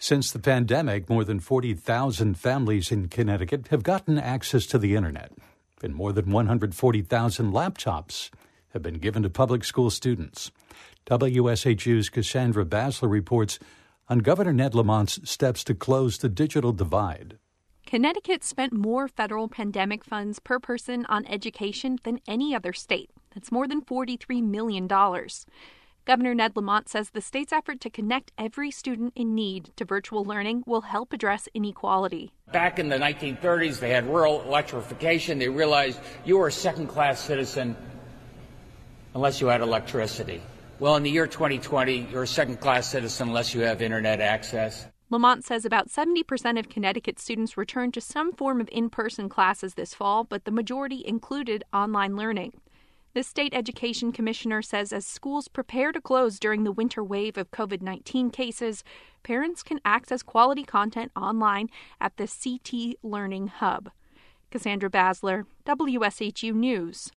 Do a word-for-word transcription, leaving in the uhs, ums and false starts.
Since the pandemic, more than forty thousand families in Connecticut have gotten access to the internet, and more than one hundred forty thousand laptops have been given to public school students. W S H U's Cassandra Basler reports on Governor Ned Lamont's steps to close the digital divide. Connecticut spent more federal pandemic funds per person on education than any other state. That's more than forty-three million dollars. Governor Ned Lamont says the state's effort to connect every student in need to virtual learning will help address inequality. Back in the nineteen thirties, they had rural electrification. They realized you were a second-class citizen unless you had electricity. Well, in the year twenty twenty, you're a second-class citizen unless you have internet access. Lamont says about seventy percent of Connecticut students returned to some form of in-person classes this fall, but the majority included online learning. The state education commissioner says as schools prepare to close during the winter wave of covid nineteen cases, parents can access quality content online at the C T Learning Hub. Cassandra Basler, W S H U News.